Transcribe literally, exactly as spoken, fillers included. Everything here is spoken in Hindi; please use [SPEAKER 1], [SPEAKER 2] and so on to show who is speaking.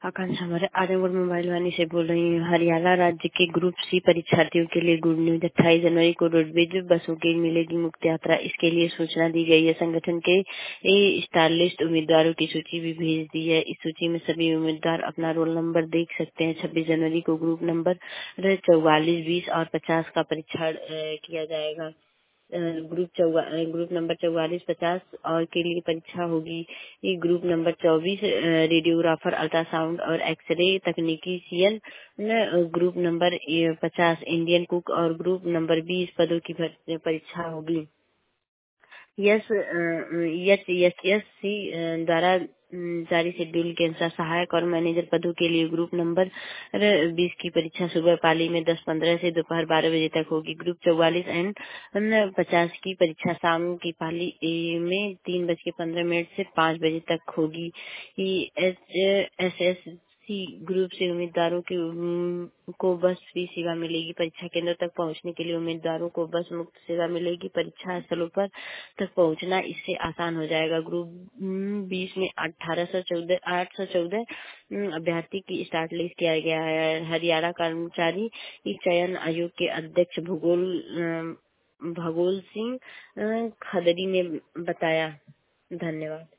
[SPEAKER 1] आकांक्षा हमारे आजमगढ़ मोबाइल वानी से बोल रही हूँ। हरियाणा राज्य के ग्रुप सी परीक्षार्थियों के लिए गुड न्यूज। अट्ठाईस जनवरी को रोडवेज बसों की मिलेगी मुफ्त यात्रा। इसके लिए सूचना दी गई है। संगठन के स्टार लिस्ट उम्मीदवारों की सूची भी भेज दी है। इस सूची में सभी उम्मीदवार अपना रोल नंबर देख सकते हैं। छब्बीस जनवरी को ग्रुप नंबर चौवालीस बीस और पचास का परीक्षण किया जाएगा। अ, ग्रुप चौवा अ, ग्रुप नंबर चौवालीस पचास और के लिए परीक्षा होगी। ये ग्रुप नंबर चौबीस रेडियोग्राफर अल्ट्रासाउंड और एक्सरे तकनीशियन, ग्रुप नंबर पचास इंडियन कुक और ग्रुप नंबर बीस पदों की भर- परीक्षा होगी। यस एच एस एस सी द्वारा अम, जारी शेड्यूल के अनुसार सहायक और मैनेजर पदों के लिए ग्रुप नंबर बीस की परीक्षा सुबह पाली में दस पंद्रह से दोपहर बारह बजे तक होगी। ग्रुप चौवालीस एंड पचास की परीक्षा शाम की पाली ए, में तीन बज के पंद्रह मिनट से पाँच बजे तक होगी। H S S C group से उम्मीदवारों की अम, को बस फ्री सेवा मिलेगी। परीक्षा केंद्र तक पहुंचने के लिए उम्मीदवारों को बस मुक्त सेवा मिलेगी। परीक्षा स्थलों पर तक पहुंचना इससे आसान हो जाएगा। ग्रुप बीस में अठारह सौ चौदह आठ सौ चौदह अभ्यर्थी की स्टार्ट लिस्ट किया गया है। हरियाणा कर्मचारी चयन आयोग के अध्यक्ष भूगोल अ, भगोल सिंह अ, खदरी ने बताया। धन्यवाद।